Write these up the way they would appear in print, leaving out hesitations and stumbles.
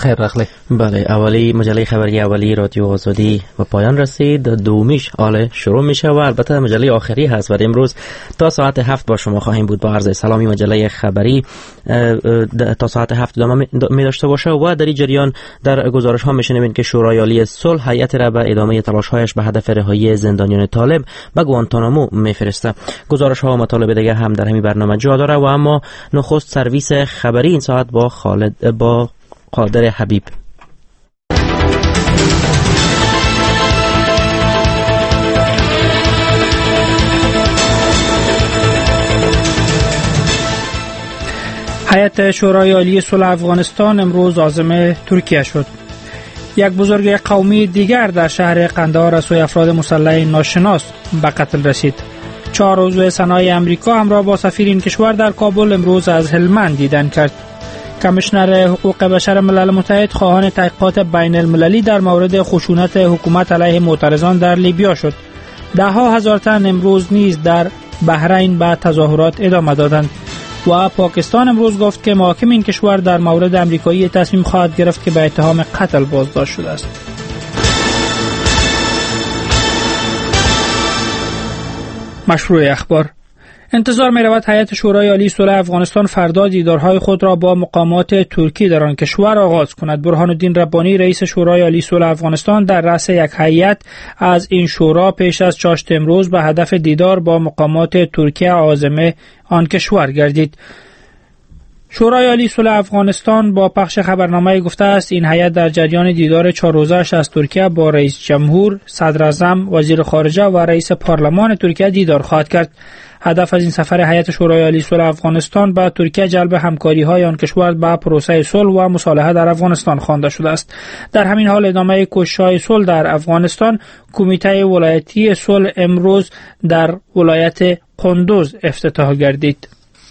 خیر رخلی. بله، اولی مجله خبری اولی رادیو آزادی و پایان رسید. دومیش حالا شروع میشه و البته مجله آخری هست و امروز تا ساعت 7 با شما خواهیم بود. با عرض سلامی مجله خبری تا ساعت 7 ادامه می داشته باشه و در این جریان در گزارش ها میشنوید که شورای عالی صلح هیئت را به ادامه تلاش هایش به هدف رهایی زندانیان طالب به گوانتانامو میفرسته. گزارش ها و مطالب دیگه هم در همین برنامه جا داره و اما نخست سرویس خبری این ساعت با قادر حبیب. هیئت شورای عالی صلح افغانستان امروز عازم ترکیه شد. یک بزرگ قومی دیگر در شهر قندهار از سوی افراد مسلح ناشناس به قتل رسید. 4 عضو سنای امریکا همراه با سفیر این کشور در کابل امروز از هلمند دیدن کرد. کمیشنر حقوق بشر ملل متحد خواهان تحقیقات بین المللی در مورد خشونت حکومت علیه معترضان در لیبیا شد. ده ها هزار تن امروز نیز در بحرین به تظاهرات ادامه دادند و پاکستان امروز گفت که محاکم این کشور در مورد امریکایی تصمیم خواهد گرفت که به اتهام قتل بازداشت شده است. مشروع اخبار. انتظار می رود هیئت شورای عالی صلح افغانستان فردا دیدارهای خود را با مقامات ترکی در آن کشور آغاز کند. برهان الدین ربانی رئیس شورای عالی صلح افغانستان در رأس یک هیئت از این شورا پیش از چاشت امروز به هدف دیدار با مقامات ترکیه عازم آن کشور گردید. شورای عالی صلح افغانستان با پخش خبرنامه گفته است این هیئت در جریان دیدار 4 روزه‌اش از ترکیه با رئیس جمهور، صدر اعظم، وزیر خارجه و رئیس پارلمان ترکیه دیدار خواهد کرد. هدف از این سفر هیئت شورای عالی صلح افغانستان با ترکیه جلب همکاری‌های آن کشور با پروسه صلح و مصالحه در افغانستان خوانده شده است. در همین حال ادامه کوشش‌های صلح در افغانستان، کمیته ولایتی صلح امروز در ولایت قندوز افتتاح گردید.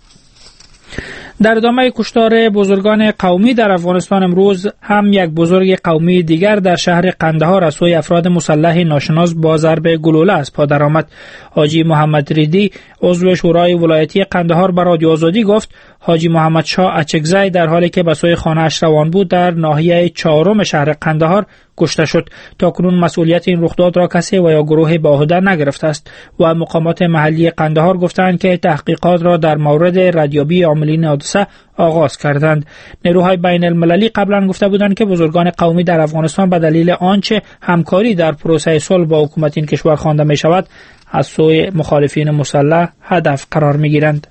در ادامه کشتار بزرگان قومی در افغانستان امروز هم یک بزرگ قومی دیگر در شهر قندهار از سوی افراد مسلح ناشناس با ضرب گلوله از پا درآمد. حاجی محمد ریدی عضو شورای ولایتی قندهار به رادیو آزادی گفت حاجی محمد شاه اچکزی در حالی که به سوی خانه‌اش روان بود در ناحیه 4 شهر قندهار کشته شد. تاکنون مسئولیت این رخداد را کسی و یا گروه به عهده نگرفته است و مقامات محلی قندهار گفتند که تحقیقات را در مورد ردیابی عاملین حادثه آغاز کردند. نیروهای بین المللی قبلا گفته بودند که بزرگان قومی در افغانستان به دلیل آنچه همکاری در پروسه صلح با حکومت این کشور خوانده می شود از سوی مخالفین مسلح هدف قرار می گیرند.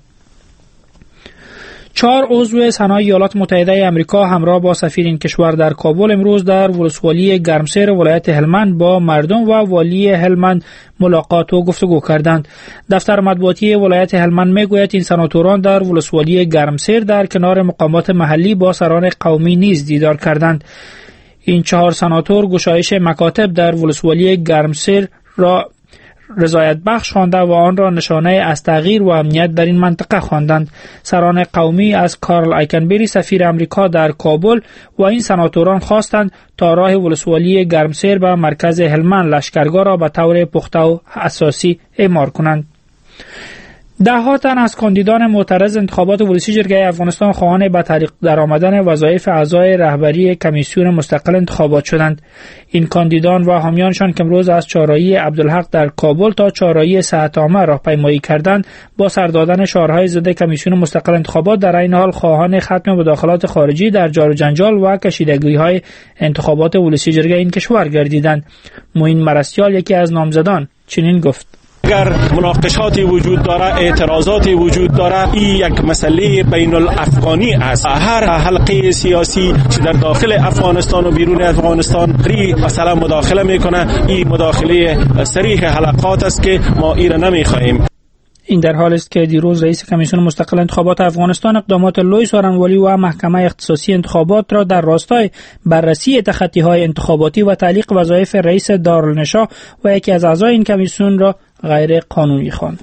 4 عضو سنای ایالات متحده آمریکا همراه با سفیر این کشور در کابل امروز در ولسوالی گرمسیر ولایت هلمند با مردم و والی هلمند ملاقات و گفتگو کردند. دفتر مطبوعاتی ولایت هلمند میگوید این سناتوران در ولسوالی گرمسیر در کنار مقامات محلی با سران قومی نیز دیدار کردند. این 4 سناتور گشایش مکاتب در ولسوالی گرمسیر را رضایت بخش خوانده و آن را نشانه از تغییر و امنیت در این منطقه خواندند. سران قومی از کارل ایکنبری سفیر امریکا در کابل و این سناتوران خواستند تا راه ولسوالی گرمسیر به مرکز هلمند لشکرگاه را به طور پخته و اساسی اعمار کنند. 10 تن از کاندیدان معترض انتخابات ولسی جرگه افغانستان خواهان به طریق درآمدن وظایف اعضای رهبری کمیسیون مستقل انتخابات شدند. این کاندیدان و حامیانشان که امروز از چهارراهی عبدالحق در کابل تا چهارراهی صحت‌عامه راهپیمایی کردند با سر دادن شعارهای ضد کمیسیون مستقل انتخابات در این حال خواهان ختم مداخلات خارجی در جار و جنجال و کشیدگی‌های انتخابات ولسی جرگه این کشور گردیدند. معین مرستیال یکی از نامزدان چنین گفت: اگر مناقشاتی وجود داره، اعتراضاتی وجود داره، این یک مسئله بین الافغانی است. هر حلقه سیاسی که در داخل افغانستان و بیرون افغانستان ری مثلا مداخله میکنه، این مداخله صریح حلقات است که ما این را نمیخواهیم. این در حال است که دیروز رئیس کمیسیون مستقل انتخابات افغانستان اقدامات لوی سارنوالی و محکمه اختصاصی انتخابات را در راستای بررسی تخطی‌های انتخاباتی و تعلیق وظایف رئیس دارالنشا و یکی از اعضای این کمیسیون را غیر قانونی خواند.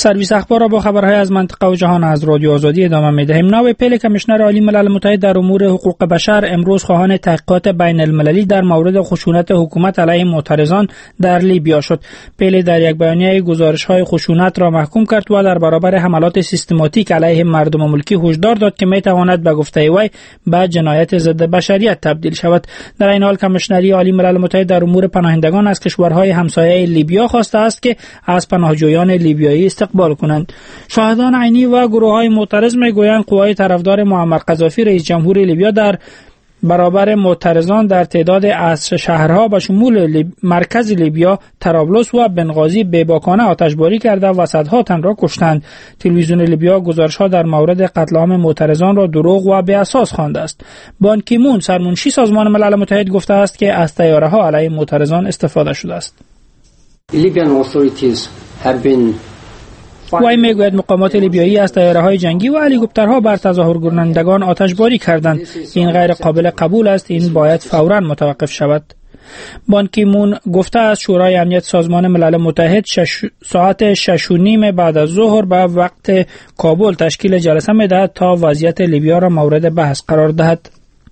سرویس اخبار را با خبرهای از منطقه و جهان از رادیو آزادی ادامه می‌دهیم. نائب پل کمیشنر عالی ملل متحد در امور حقوق بشر امروز خواهان تحقیقات بین المللی در مورد خشونت حکومت علیه معترضان در لیبیا شد. پل در یک بیانیه گزارش‌های خشونت را محکوم کرد و در برابر حملات سیستماتیک علیه مردم ملکی هشدار داد که می‌تواند به گفته وی به جنایت ضد بشریت تبدیل شود. در این حال کمیشنری عالی ملل متحد در امور پناهندگان از کشورهای همسایه لیبیا خواسته است که از پناهجویان لیبیایی استقبال کنند. شاهدان عینی و گروه‌های معترض میگویند قوای طرفدار معمر قذافی رئیس جمهور لیبیا در برابر معترضان در تعداد از شهرها به شمول مرکز لیبیا، طرابلس و بنغازی بیباکانه آتشباری کرده و صدها تن را کشتند. تلویزیون لیبیا گزارش‌ها در مورد قتل عام معترضان را دروغ و بی اساس خوانده است. بان کی مون سرمنشی سازمان ملل متحد گفته است که از طیاره‌ها علیه معترضان استفاده شده است. وی میگوید مقامات لیبیایی از طیاره‌های جنگی و هلیکوپترها بر تظاهرکنندگان آتشباری کردند. این غیر قابل قبول است. این باید فوراً متوقف شود. بان کی مون گفته است شورای امنیت سازمان ملل متحد ساعت 6:30 بعد از ظهر به وقت کابل تشکیل جلسه می‌دهد تا وضعیت لیبیا را مورد بحث قرار دهد.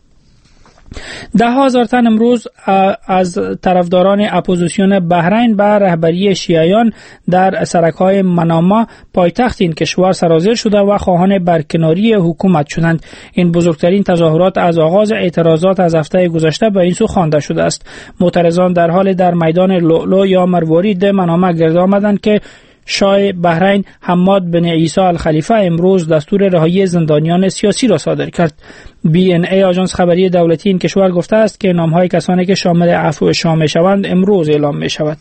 10,000 تن امروز از طرفداران اپوزیسیون بحرین به رهبری شیعیان در سرک‌های مناما پایتخت این کشور سرازیر شده و خواهان برکناری حکومت شدند. این بزرگترین تظاهرات از آغاز اعتراضات از هفته گذشته به این سو خوانده شده است. معترضان در حال در میدان لؤلؤ یا مروارید مناما گرد آمدند که شاه بحرین حماد بن عیسی الخلیفه امروز دستور رهایی زندانیان سیاسی را صادر کرد. BNA آژانس خبری دولتی این کشور گفته است که نام‌های کسانی که شامل عفو شاه می‌شوند امروز اعلام می‌شود.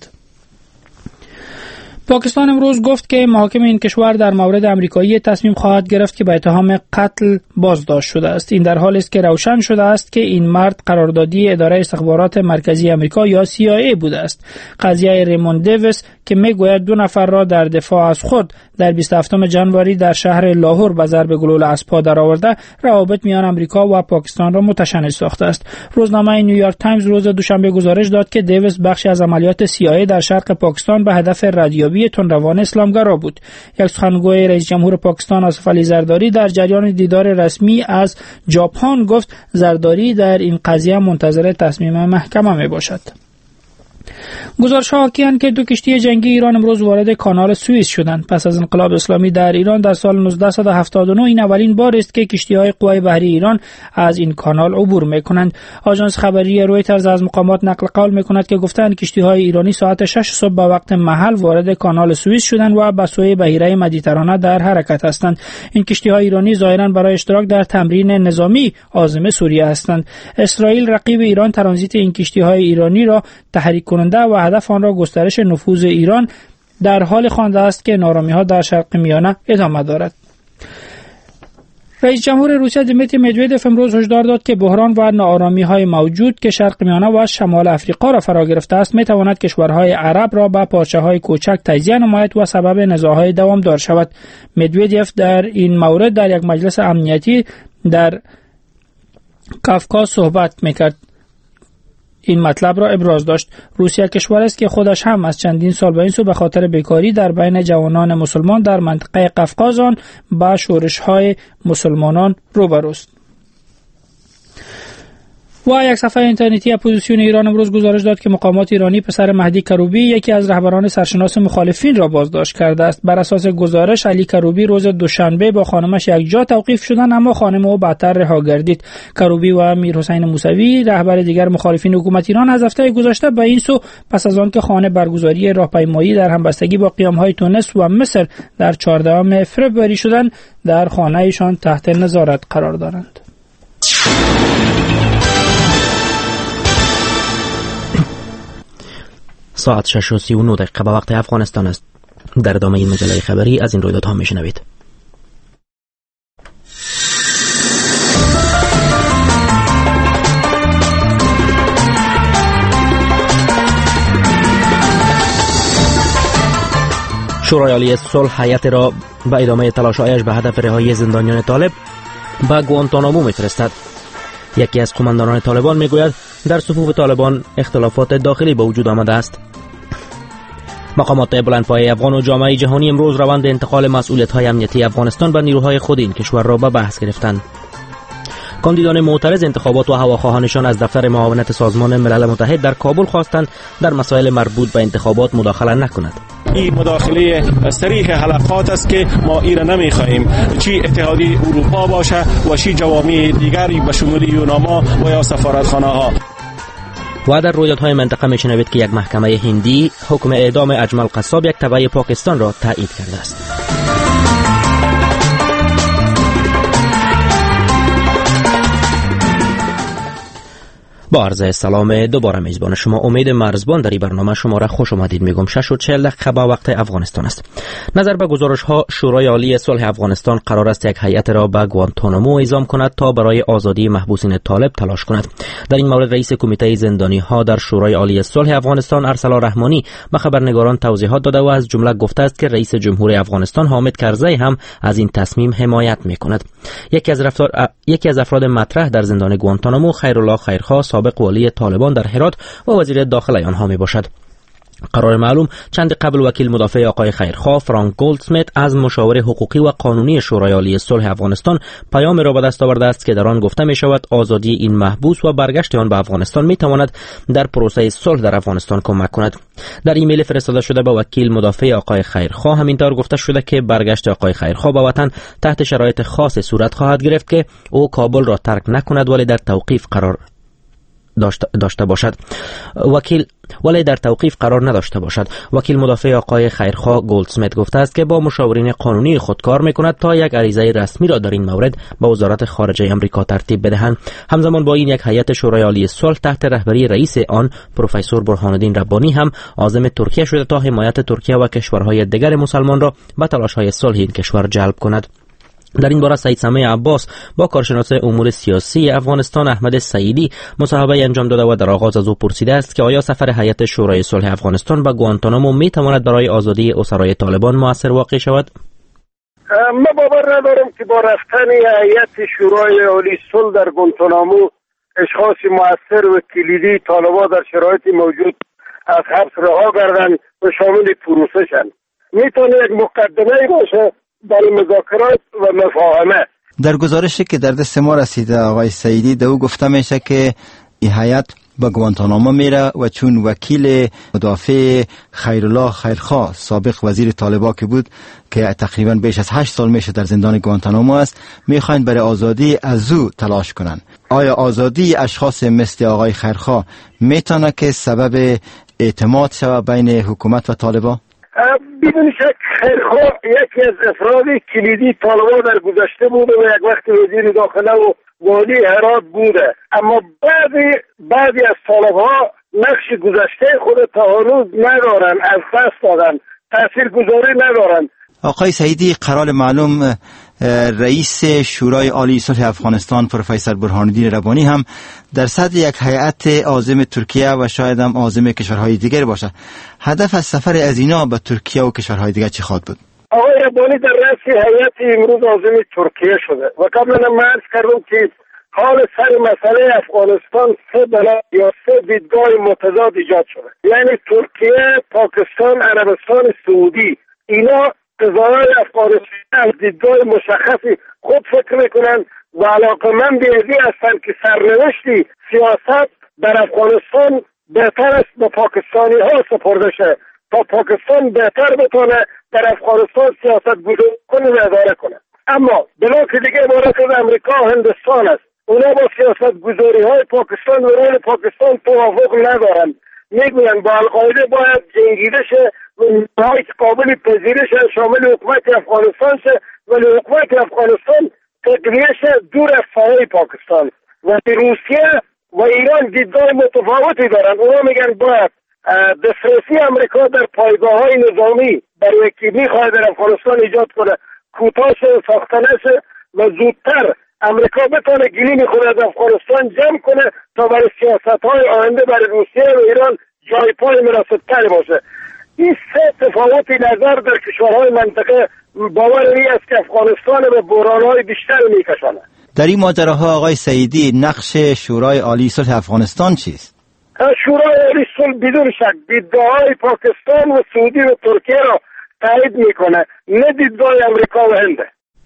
پاکستان امروز گفت که محاکم این کشور در مورد امریکایی تصمیم خواهد گرفت که به اتهام قتل بازداشت شده است. این در حالی است که روشن شده است که این مرد قراردادی اداره استخبارات مرکزی امریکا یا CIA بوده است. قضیه ریموند دیویس که میگوید 2 نفر را در دفاع از خود در 27 جنوری در شهر لاهور به ضرب گلوله از پا درآورده، روابط میان امریکا و پاکستان را متشنج ساخته است. روزنامه نیویورک تایمز روز دوشنبه گزارش داد که دیویس بخشی از عملیات CIA در شرق پاکستان به هدف ردیابی تندروان اسلامگرا بود. یک سخنگوی رئیس جمهور پاکستان آصف علی زرداری در جریان دیدار رسمی از ژاپن گفت زرداری در این قضیه منتظر تصمیم محکمه می باشد. گزارش‌ها حاکی‌اند که 2 کشتی جنگی ایران امروز وارد کانال سوئیس شدند. پس از انقلاب اسلامی در ایران در سال 1979 این اولین بار است که کشتی‌های قوای بحری ایران از این کانال عبور می‌کنند. آژانس خبری رویترز از مقامات نقل قول می‌کند که گفتند کشتی‌های ایرانی ساعت 6 صبح به وقت محل وارد کانال سوئیس شدند و به سوی بحیره مدیترانه در حرکت هستند. این کشتی‌های ایرانی ظاهراً برای اشتراک در تمرین نظامی عازم سوریه هستند. اسرائیل رقیب ایران ترانزیت این کشتی‌های ایرانی را تحریک کننده و هدف آن را گسترش نفوذ ایران در حال خوانده است که نارامی‌ها در شرق میانه ادامه دارد. رئیس جمهور روسیه دیمیتری مدودوف امروز هشدار داد که بحران و ناآرامی‌های موجود که شرق میانه و شمال افریقا را فرا گرفته است می‌تواند کشورهای عرب را به پارچه‌های کوچک تجزیه نماید و سبب نزاع‌های دوامدار شود. مدودوف در این مورد در یک مجلس امنیتی در کافکاز صحبت می‌کرد. این مطلب را ابراز داشت. روسیه کشور است که خودش هم از چندین سال به این سو به خاطر بیکاری در بین جوانان مسلمان در منطقه قفقاز با شورش‌های مسلمانان روبروست. و یک صفحه اینترنتی اپوزیسیون ایران امروز گزارش داد که مقامات ایرانی پسر مهدی کروبی یکی از رهبران سرشناس مخالفین را بازداشت کرده است. بر اساس گزارش علی کروبی روز دوشنبه با خانمش یک جا توقیف شدند اما خانم او بعدتر رها گردید. کروبی و میرحسین موسوی رهبر دیگر مخالفین حکومت ایران از هفته گذشته به این سو پس از آن که خانه برگزاری راهپیمایی در همبستگی با قیام‌های تونس و مصر در 14 فوریه شدند در خانه‌شان تحت نظارت قرار دارند. ساعت 6:39 به وقت افغانستان است. در ادامه این مجله خبری از این رویدادها میشنوید. شورای عالی صلح هیئت را به ادامه تلاش‌هایش به هدف رهایی زندانیان طالب به گوانتانامو می‌فرستد. یکی از قماندانان طالبان میگوید در صفوف طالبان اختلافات داخلی به وجود آمده است. مقامات بلندپایه افغان و جامعه جهانی امروز روند انتقال مسئولیت‌های امنیتی افغانستان به نیروهای خود این کشور را به بحث گرفتند. کاندیدان معترض انتخابات و هواخواهانشان از دفتر معاونت سازمان ملل متحد در کابل خواستند در مسائل مربوط به انتخابات مداخله نکند. این مداخله صریح حلقات است که ما ایره نمیخواهیم، چی اتحادیه اروپا باشه و چی جوامع دیگری به شمول یوناما و یا سفارتخانه ها. و در رویدادهای منطقه میشنوید که یک محکمه هندی حکم اعدام اجمل قصاب، یک تبع پاکستان، را تایید کرده است. با عرض سلام دوباره میزبان شما امید مرزبان در این برنامه شما را خوش آمدید میگم. 6:40 به وقت افغانستان است. نظر به گزارش ها شورای عالی صلح افغانستان قرار است یک هیئت را به گوانتانامو اعزام کند تا برای آزادی محبوسین طالب تلاش کند. در این مورد رئیس کمیته زندانی ها در شورای عالی صلح افغانستان ارسلا رحمانی به خبرنگاران توضیحات داده و از جمله گفته است که رئیس جمهور افغانستان حامد کرزی هم از این تصمیم حمایت میکند. یکی از افراد مطرح در زندان گوانتانامو خیرالله خیرخواه، سابق والی طالبان در هرات و وزیر داخلی آنها می باشد. قرار معلوم چند قبل وکیل مدافع آقای خیرخواه فرانک گولدسمیت از مشاور حقوقی و قانونی شورای عالی صلح افغانستان پیام را به دست آورده است که در آن گفته می شود آزادی این محبوس و برگشت آن به افغانستان می تواند در پروسه صلح در افغانستان کمک کند. در ایمیل فرستاده شده به وکیل مدافع آقای خیرخواه همینطور گفته شده که برگشت آقای خیرخواه به وطن تحت شرایط خاص صورت خواهد گرفت که او کابل را ترک نکند ولی در توقیف قرار داشته باشد. ولی در توقیف قرار نداشته باشد. وکیل مدافع آقای خیرخواه گولدسمیت گفته است که با مشاورین قانونی خود کار میکند تا یک عریضه رسمی را در این مورد به وزارت خارجه آمریکا ترتیب بدهند. همزمان با این یک هیئت شورای عالی صلح تحت رهبری رئیس آن پروفسور برهانالدین ربانی هم عازم ترکیه شده تا حمایت ترکیه و کشورهای دیگر مسلمان را به تلاش‌های صلح این کشور جلب کند. در این باره سید سمیع عباس با کارشناس امور سیاسی افغانستان احمد سعیدی مصاحبه انجام داده و در آغاز از او پرسیده است که آیا سفر هیئت شورای صلح افغانستان به گوانتانامو می تواند برای آزادی اسرای طالبان مؤثر واقع شود؟ من باور ندارم که با رفتن هیئت شورای عالی صلح در گوانتانامو اشخاص مؤثر و کلیدی طالبان در شرایط موجود از حبس رها گردند و شامل پروسه شوند. میتونه یک مقدمه باشه برای مذاکرات و مفاهمه. در گزارشی که در دست ما رسیده آقای سعیدی در او گفته میشه که این هیئت به گوانتانامو میره و چون وکیل مدافع خیرالله خیرخواه سابق وزیر طالبان که بود که تقریبا بیش از 8 سال میشه در زندان گوانتانامو است میخواین برای آزادی از او تلاش کنن. آیا آزادی اشخاص مثل آقای خیرخواه میتونه که سبب اعتماد شود بین حکومت و طالبان؟ بدون شک خیرخواه یکی از افراد کلیدی طالبان در گذشته بوده و یک وقت وزیر داخله و والی هرات بوده، اما بعضی از طالبها نقش گذشته خود تا هنوز ندارن، از دست دادن، تاثیرگذاری ندارن. آقای سعیدی قرار معلوم رئیس شورای عالی صلح افغانستان پروفسور برهانالدین ربانی هم در صدر یک هیئت عازم ترکیه و شاید هم عازم کشورهای دیگر باشه. هدف از سفر از اینا به ترکیه و کشورهای دیگر چی خواهد بود؟ آقای ربانی در رأس هیئت امروز عازم ترکیه شده و قبلا من عرض کردم که حال سر مسئله افغانستان سه بلد یا سه دیدگاه متضاد ایجاد شده، یعنی ترکیه، پاکستان، عربستان سعودی. اینا قضاهای افغانستان از دیدگاه مشخصی خود فکر میکنن و علاقه‌مند به این هستند که سرنوشتی سیاست در افغانستان بهتر است به پاکستانی ها سپرده شه تا پاکستان بهتر بتونه در افغانستان سیاست گذاری کنه و اداره کنه. اما بلاک دیگه عبارت از امریکا و هندوستان است. اونا با سیاست گذاری های پاکستان و رول پاکستان توافق ندارن. میگوین با القاعده باید جنگیده شه و نهایت قابل پذیرش شامل حکومت افغانستان شه، ولی حکومت افغانستان تقویه شه دور از سایه پاکستان. و روسیه و ایران دیدگاه متفاوتی دارن. اونا میگن باید دسترسی امریکا در پایگاه های نظامی برای که میخواد در افغانستان ایجاد کنه کوتاه شه و ساختنه شه و زودتر امریکا بتونه گلیم خود از افغانستان جمع کنه تا برای سیاست های آینده برای روسیه و ایران جای پای مناسبتر باشه. این سه تفاوت نظر در کشورهای منطقه باور این است که افغانستان به بحران‌های بیشتر میکشانه. در این ماجراها آقای سعیدی نقش شورای عالی صلح افغانستان چیست؟ شورای عالی صلح بدون شک دیدگاه‌های پاکستان و سعودی و ترکیه را تایید میکنه، نه دیدگاه امریکا و هند.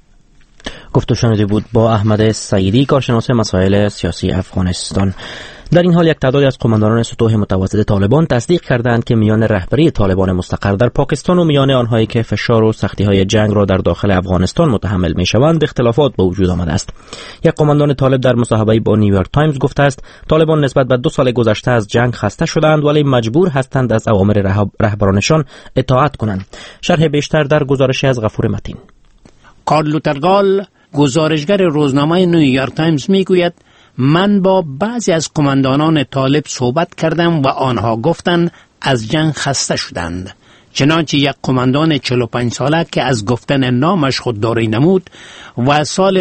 گفتگو شنیده بود با احمد سعیدی، کارشناس مسائل سیاسی افغانستان. در این حال یک تعدادی از قماندانان سطوح متوسط طالبان تصدیق کردند که میان رهبری طالبان مستقر در پاکستان و میان آنهایی که فشار و سختی‌های جنگ را در داخل افغانستان متحمل می‌شوند اختلافات به وجود آمده است. یک قماندان طالب در مصاحبه‌ای با نیویورک تایمز گفته است طالبان نسبت به 2 سال گذشته از جنگ خسته شدند ولی مجبور هستند از اوامر رهبرانشان اطاعت کنند. شرح بیشتر در گزارشی از غفور متین. کارلو ترگال، گزارشگر روزنامه نیویورک تایمز میگوید من با بعضی از قماندانان طالب صحبت کردم و آنها گفتند از جنگ خسته شدند. چنانچه یک قماندان 45 ساله که از گفتن نامش خودداری نمود و سال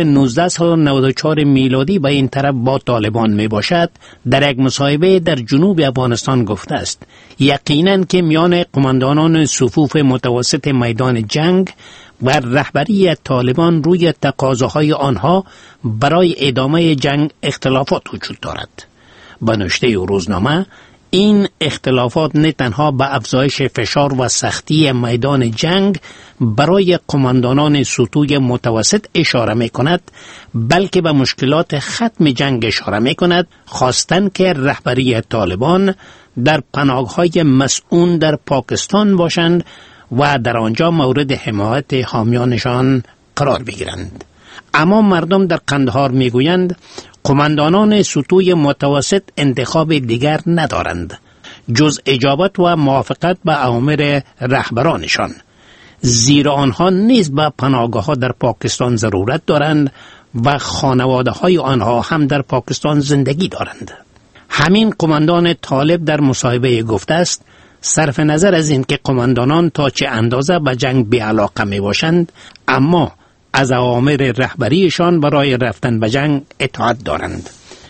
1994 میلادی به این طرف با طالبان می باشد، در یک مصاحبه در جنوب افغانستان گفته است یقیناً که میان قماندانان صفوف متوسط میدان جنگ و رهبری طالبان روی تقاضاهای آنها برای ادامه جنگ اختلافات وجود دارد. به نوشته روزنامه این اختلافات نه تنها به افزایش فشار و سختی میدان جنگ برای قماندانان سطوح متوسط اشاره می کند بلکه به مشکلات ختم جنگ اشاره می کند، خواستند که رهبری طالبان در پناهگاه‌های مسئول در پاکستان باشند و در آنجا مورد حمایت حامیانشان قرار بگیرند. اما مردم در قندهار میگویند قماندانان سطوح متوسط انتخاب دیگر ندارند جز اجابت و موافقت به اوامر رهبرانشان، زیرا آنها نیز به پناهگاه‌ها در پاکستان ضرورت دارند و خانواده‌های آنها هم در پاکستان زندگی دارند. همین قماندان طالب در مصاحبه گفته است صرف نظر از این که قماندانان تا چه اندازه به جنگ بی‌علاقه می باشند اما از اوامر رهبریشان برای رفتن به جنگ اطاعت دارند.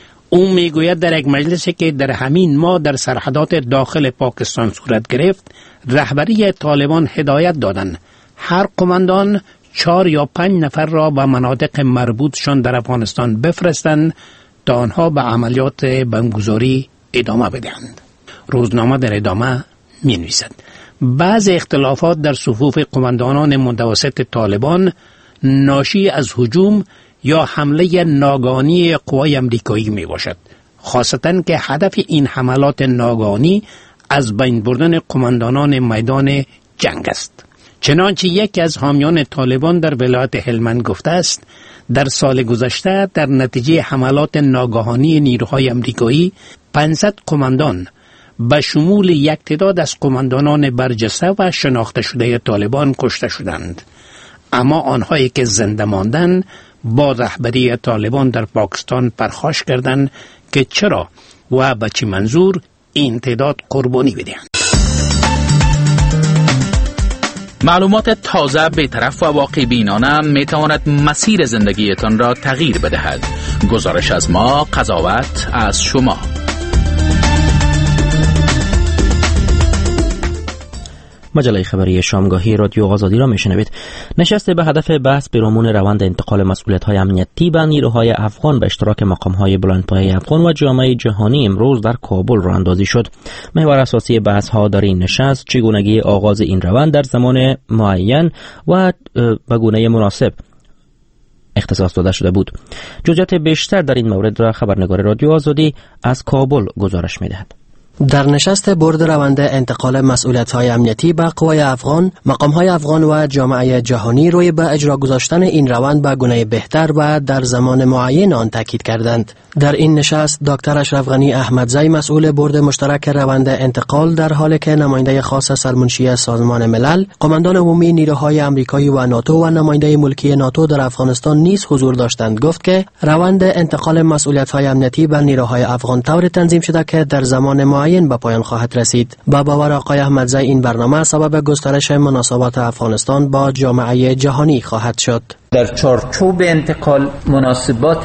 او میگوید در یک مجلسی که در همین ماه در سرحدات داخل پاکستان صورت گرفت، رهبری طالبان هدایت دادند هر قماندان 4 یا 5 نفر را به مناطق مربوطشان در افغانستان بفرستند تا آنها به عملیات بمبگذاری ادامه بدهند. روزنامه در ادامه می نویسد بعض اختلافات در صفوف قماندانان متوسط طالبان ناشی از هجوم یا حمله ناگهانی قوای امریکایی می باشد، خاصتاً که هدف این حملات ناگهانی از بین بردن قماندانان میدان جنگ است. چنانچه یکی از حامیان طالبان در ولایت هلمند گفته است در سال گذشته در نتیجه حملات ناگهانی نیروهای امریکایی 500 قماندان به شمول یک تعداد از قماندانان برجسته و شناخته شده طالبان کشته شدند، اما آنهایی که زنده ماندند با رهبری طالبان در پاکستان پرخاش کردند که چرا و به چه منظور این تعداد قربانی بدهند. معلومات تازه، بی‌طرف و واقع بینانه می تواند مسیر زندگیتان را تغییر بدهد. گزارش از ما، قضاوت از شما. مجله خبری شامگاهی رادیو آزادی را میشنوید. نشست به هدف بحث پیرامون روند انتقال مسئولیت‌های امنیتی به نیروهای افغان به اشتراک مقام‌های بلندپایه افغان و جامعه جهانی امروز در کابل راه اندازی شد. محور اساسی بحث‌ها در این نشست چگونگی آغاز این روند در زمان معین و به گونه مناسب اختصاص داده شده بود. جزئیات بیشتر در این مورد را خبرنگار رادیو آزادی از کابل گزارش می‌دهد. در نشست برد روند انتقال مسئولیت‌های امنیتی به قوای افغان، مقام‌های افغان و جامعه جهانی روی به اجرا گذاشتن این روند به گونه بهتر و در زمان معین آن تاکید کردند. در این نشست دکتر اشرف غنی احمدزی مسئول برد مشترک روند انتقال در حالی که نماینده خاص سرمنشی سازمان ملل، قماندان عمومی نیروهای آمریکایی و ناتو و نماینده ملکی ناتو در افغانستان نیز حضور داشتند، گفت که روند انتقال مسئولیت‌های امنیتی به نیروهای افغان طور تنظیم شده که در زمان معین به پایان خواهد رسید. با باور آقای احمدزی این برنامه سبب گسترش مناسبات افغانستان با جامعه جهانی خواهد شد. در چارچوب انتقال مناسبات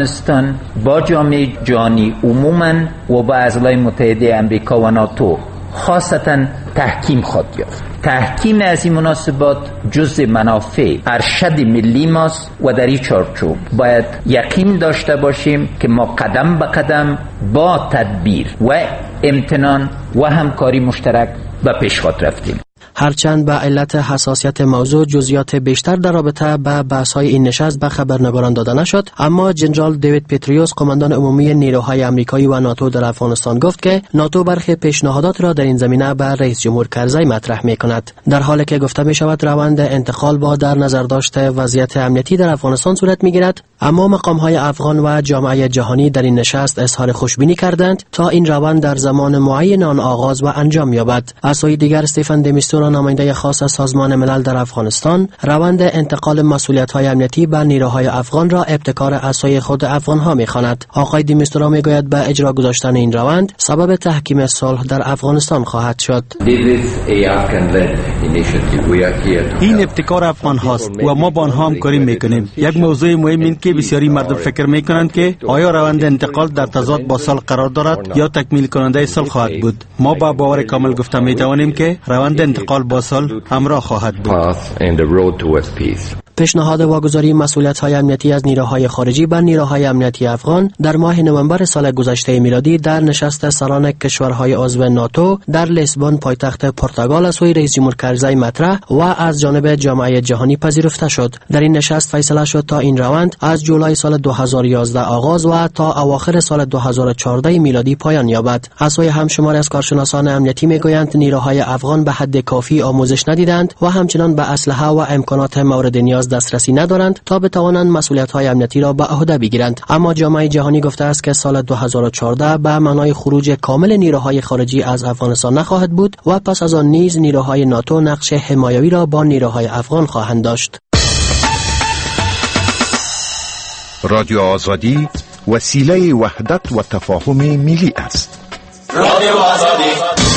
افغانستان با جامعه جهانی عموماً و با اعضای متحده امریکا و ناتو خاصتا تحکیم خواهد یافت. تحکیم از این مناسبات جزء منافع ارشد ملی ماست و در این چارچوب باید یقین داشته باشیم که ما قدم به قدم با تدبیر و امتنان و همکاری مشترک به پیشخواد رفتیم. هرچند به علت حساسیت موضوع جزئیات بیشتر در رابطه با بحث‌های این نشست به خبرنگاران داده نشد، اما جنرال دیوید پتریوس قماندان عمومی نیروهای آمریکایی و ناتو در افغانستان گفت که ناتو برخی پیشنهادات را در این زمینه به رئیس جمهور کرزی مطرح می‌کند. در حالی که گفته می‌شود روند انتقال با در نظر داشته وضعیت امنیتی در افغانستان صورت می‌گیرد، اما مقام‌های افغان و جامعه جهانی در این نشست اظهار خوشبینی کردند تا این روند در زمان معین آن آغاز و انجام یابد. از سوی دیگر استفن د میستورا نماینده خاص سازمان ملل در افغانستان روند انتقال مسئولیت‌های امنیتی به نیروهای افغان را ابتکار از سوی خود افغان‌ها می‌خواند. آقای د میستورا می‌گوید به اجرا گذاشتن این روند سبب تحکیم صلح در افغانستان خواهد شد. این ابتکار افغان هاست و ما با آنها همکاری می‌کنیم. یک موضوع مهم این که بسیاری مردم فکر می‌کنند که آیا روند انتقال در تضاد با صلح قرار دارد یا تکمیل کننده صلح خواهد بود. ما با باور کامل گفته می‌توانیم که روند انتقال با صلح همراه خواهد بود. پیشنهاد واگذاری مسئولیت‌های امنیتی از نیروهای خارجی بر نیروهای امنیتی افغان در ماه نوامبر سال گذشته میلادی در نشست سران کشورهای عضو ناتو در لیسبون پایتخت پرتغال از سوی رئیس جمهور کرزی مطرح و از جانب جامعه جهانی پذیرفته شد. در این نشست فیصله شد تا این روند از جولای سال 2011 آغاز و تا اواخر سال 2014 میلادی پایان یابد. از سوی همشمار از کارشناسان امنیتی میگویند نیروهای افغان به حد کافی آموزش ندیدند و همچنان به اسلحه و امکانات مورد نیاز دسترسی ندارند تا بتوانند مسئولیت‌های امنیتی را به عهده بگیرند. اما جامعه جهانی گفته است که سال 2014 به معنای خروج کامل نیروهای خارجی از افغانستان نخواهد بود و پس از آن نیز نیروهای ناتو نقش حمایوی را با نیروهای افغان خواهند داشت. رادیو آزادی وسیله وحدت و تفاهم ملی است. رادیو آزادی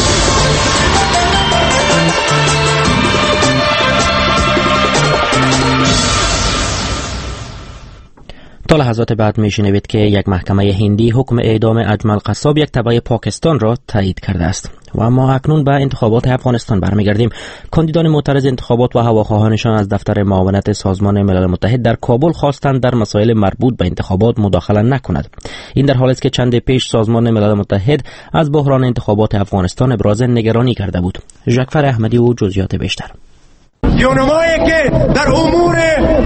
تا لحظات بعد میشنوید که یک محکمه هندی حکم اعدام اجمل قصاب یک تبع پاکستان را تایید کرده است. و اما اکنون به انتخابات افغانستان برمیگردیم. کاندیدان معترض انتخابات و هواخواهانشان از دفتر معاونت سازمان ملل متحد در کابل خواستند در مسائل مربوط به انتخابات مداخله نکند. این در حالی است که چند پیش سازمان ملل متحد از بحران انتخابات افغانستان ابراز نگرانی کرده بود. ژکفر احمدی و جزئیات بیشتر. یونمایی که در امور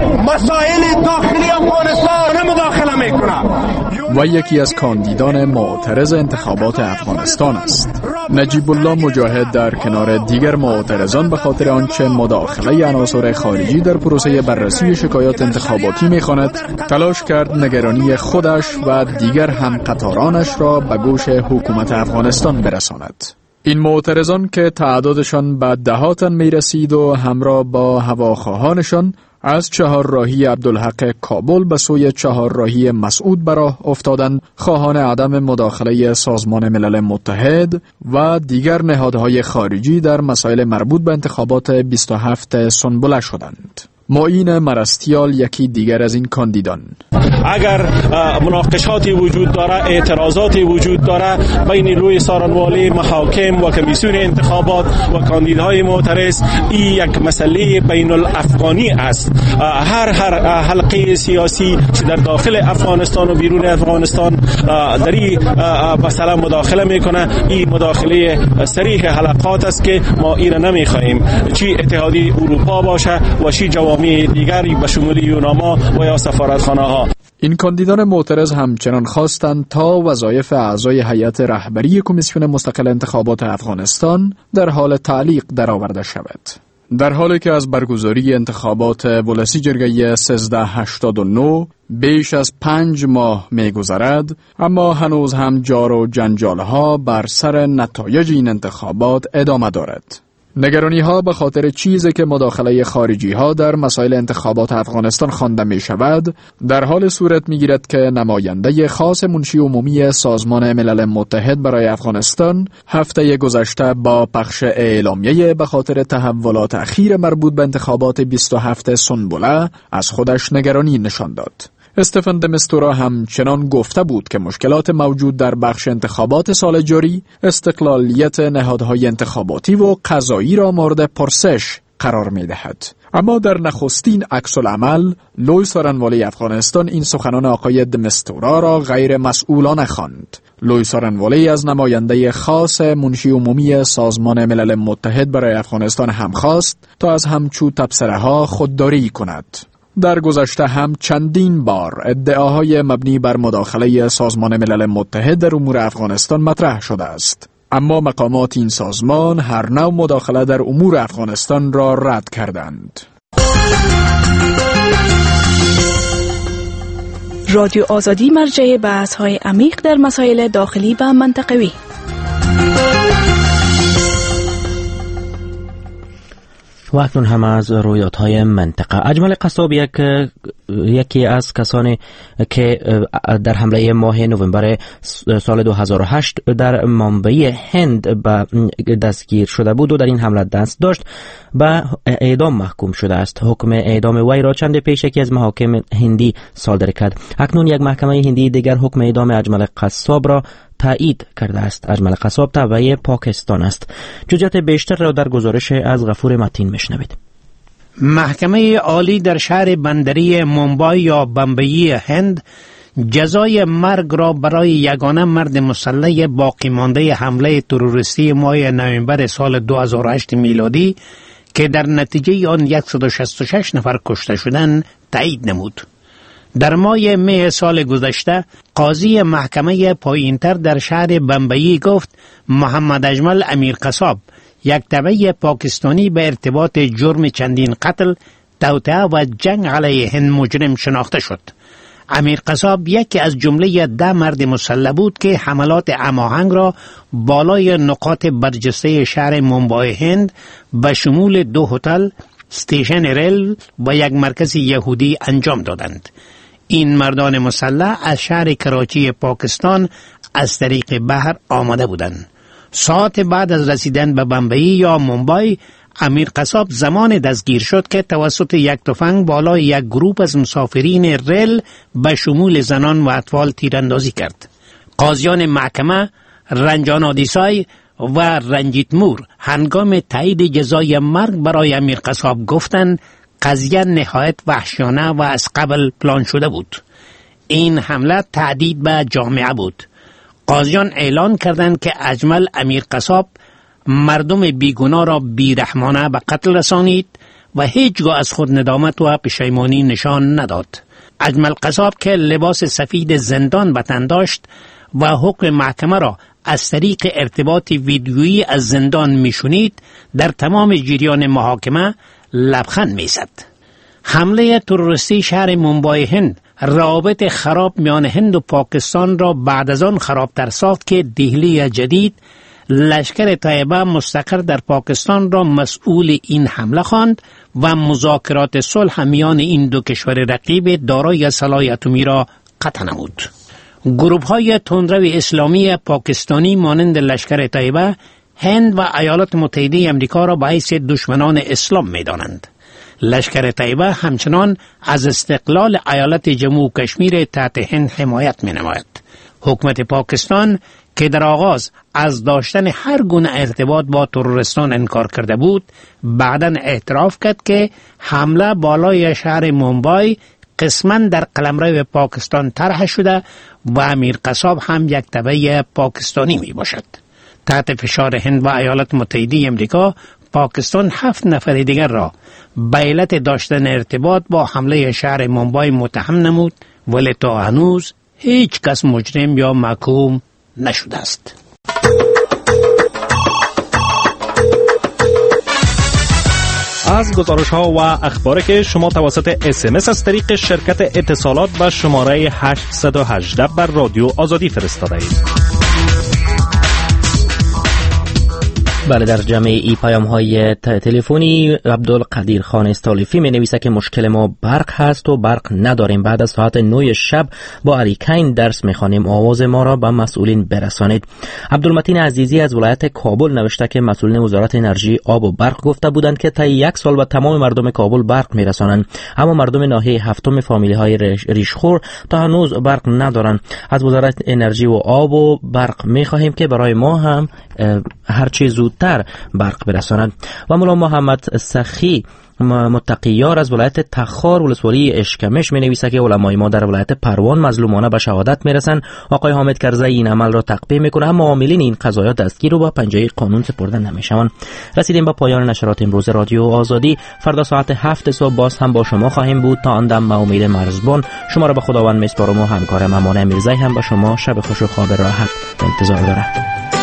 مسائل داخلی افغانستان مداخله میکنه و یکی از کاندیدان معترض انتخابات افغانستان است. نجیب الله مجاهد در کنار دیگر معترضان به خاطر آنچه مداخله عناصر خارجی در پروسه بررسی شکایات انتخاباتی میخواند تلاش کرد نگرانی خودش و دیگر همقطارانش را به گوش حکومت افغانستان برساند. این معترضان که تعدادشان به دهاتن می رسید و همراه با هواخواهانشان از چهارراهی عبدالحق کابل به سوی چهارراهی مسعود به راه افتادند، خواهان عدم مداخله سازمان ملل متحد و دیگر نهادهای خارجی در مسائل مربوط به انتخابات 27 سنبله شدند. معین مرستیال یکی دیگر از این کاندیدان: اگر مناقشاتی وجود داره، اعتراضاتی وجود داره بین لوی سارنوالی، محاکم و کمیسیون انتخابات و کاندیدهای معترض، این یک مسئله بین الافغانی است. هر حلقه سیاسی که در داخل افغانستان و بیرون افغانستان در این مسئله مداخله میکنه، این مداخله صریح حلقات است که ما این را نمیخواهیم، چی اتحادیه اروپا باشه و چی جوامع دیگری به شمول یوناما و یا سفارتخانه ها. این کاندیدان معترض همچنان خواستند تا وظایف اعضای هیئت رهبری کمیسیون مستقل انتخابات افغانستان در حال تعلیق درآورده شود. در حالی که از برگزاری انتخابات ولسی جرگه 1389 بیش از 5 ماه می‌گذرد، اما هنوز هم جار و جنجال‌ها بر سر نتایج این انتخابات ادامه دارد. نگرانی ها به خاطر چیزی که مداخله خارجی ها در مسائل انتخابات افغانستان خوانده می شود در حال صورت می گیرد که نماینده خاص منشی عمومی سازمان ملل متحد برای افغانستان هفته گذشته با پخش اعلامیه به خاطر تحولات اخیر مربوط به انتخابات 27 سنبله از خودش نگرانی نشان داد. استفن د مستورا همچنان گفته بود که مشکلات موجود در بخش انتخابات سال جاری استقلالیت نهادهای انتخاباتی و قضایی را مورد پرسش قرار می دهد. اما در نخستین عکس العمل لوی سارنوالی افغانستان این سخنان آقای د مستورا را غیر مسئولانه خواند. لوی سارنوالی از نماینده خاص منشی عمومی سازمان ملل متحد برای افغانستان هم خواست تا از همچو تبصره ها خودداری کند. در گذشته هم چندین بار ادعاهای مبنی بر مداخله سازمان ملل متحد در امور افغانستان مطرح شده است. اما مقامات این سازمان هر نوع مداخله در امور افغانستان را رد کردند. رادیو آزادی مرجع بحث‌های عمیق در مسائل داخلی و منطقوی. و اکنون هم از رویدادهای منطقه. اجمل قصاب یکی از کسانی که در حمله ماه نوامبر سال 2008 در مامبئی هند به دستگیر شده بود و در این حمله دست داشت به اعدام محکوم شده است. حکم اعدام وی را چند پیش یکی از محاکم هندی صادر کرد. اکنون یک محکمه هندی دیگر حکم اعدام اجمل قصاب را تایید کرده است. اجمل قصاب تابع پاکستان است. جزئیات بیشتر را در گزارش از غفور متین میشنوید. محکمه عالی در شهر بندری مومبای یا بمبئی هند جزای مرگ را برای یگانه مرد مسلح باقی مانده حمله تروریستی ماه نوامبر سال 2008 میلادی که در نتیجه آن 166 نفر کشته شدند تایید نمود. در ماه می سال گذشته قاضی محکمه پایینتر در شهر بمبئی گفت محمد اجمل امیر قصاب یک تبع پاکستانی به ارتباط جرم چندین قتل، توطئه و جنگ علیه هند مجرم شناخته شد. امیر قصاب یکی از جمله 10 مرد مسلح بود که حملات هماهنگ را بالای نقاط برجسته شهر مومبای هند به شمول 2 هتل، استیشن ریل و یک مرکز یهودی انجام دادند. این مردان مسلح از شهر کراچی پاکستان از طریق بحر آمده بودند. ساعت بعد از رسیدن به بمبئی یا مومبای، امیر قصاب زمان دستگیر شد که توسط یک تفنگ بالای یک گروه از مسافرین ریل به شمول زنان و اطفال تیراندازی کرد. قاضیان محکمه رنجان آدیسای و رنجیت مور هنگام تایید جزای مرگ برای امیر قصاب گفتند قضیه نهایت وحشیانه و از قبل پلان شده بود. این حمله تهدید به جامعه بود. قاضیان اعلان کردند که اجمل امیر قصاب مردم بیگناه را بیرحمانه به قتل رسانید و هیچگاه از خود ندامت و پشیمانی نشان نداد. اجمل قصاب که لباس سفید زندان به تن داشت و حکم محکمه را از طریق ارتباط ویدیویی از زندان میشنید، در تمام جریان محاکمه لبخند میزد. حمله تروریستی شهر مومبای هند روابط خراب میان هند و پاکستان را بعد از آن خرابتر ساخت که دهلی جدید لشکر طیبه مستقر در پاکستان را مسئول این حمله خواند و مذاکرات صلح میان این دو کشور رقیب دارای سلاح اتمی را قطع نمود. گروه‌های تندرو اسلامی پاکستانی مانند لشکر طیبه هند و ایالات متحده آمریکا را به حیث دشمنان اسلام می‌دانند. لشکر طیبه همچنان از استقلال ایالت جموں و کشمیر تحت هند حمایت می‌نماید. حکومت پاکستان که در آغاز از داشتن هر گونه ارتباط با ترورستان انکار کرده بود، بعداً اعتراف کرد که حمله بالای شهر مومبای قسماً در قلمرو پاکستان طرح شده و امیر قصاب هم یک تبع پاکستانی می باشد. تحت فشار هند و ایالات متحده آمریکا، پاکستان 7 نفر دیگر را به علت داشتن ارتباط با حمله شهر مومبای متهم نمود، ولی تا هنوز هیچ کس مجرم یا محکوم نشده است. از گزارش‌ها و اخباری که شما توسط SMS از طریق شرکت اتصالات به شماره 818 بر رادیو آزادی فرستاده اید. بله، در جمع ای پیام های تلفنی عبدالقدیر خان استالیفی می نویسه که مشکل ما برق هست و برق نداریم. بعد از ساعت 9 شب با اریکین درس می خوانیم. آواز ما را به مسئولین برسانید. عبدالمتین عزیزی از ولایت کابل نوشته که مسئولین وزارت انرژی آب و برق گفته بودند که تا 1 سال به تمام مردم کابل برق می رسانند، اما مردم ناحیه هفتم فامیلی های ریشخور تا هنوز برق ندارند. از وزارت انرژی و آب و برق می خواهیم که برای ما هم هرچی زودتر برق برسانند. و مولا محمد سخی متقیار از ولایت تخار ولسوالی اشکمش می نویسه که علمای ما در ولایت پروان مظلومانه به شهادت می رسند. آقای حامد کرزی این عمل را تقبیح می کنه، اما عاملین این قضایا دستگیر و با پنجه قانون سپرده نمی شوند. رسیدیم به پایان نشرات امروز رادیو آزادی. فردا ساعت 7 صبح باز هم با شما خواهیم بود. تا آن دم من امید مرزبان شما را به خداوند میسپارم و همکارم امانه میرزایی هم به شما شب خوش و خواب راحت انتظار دارم.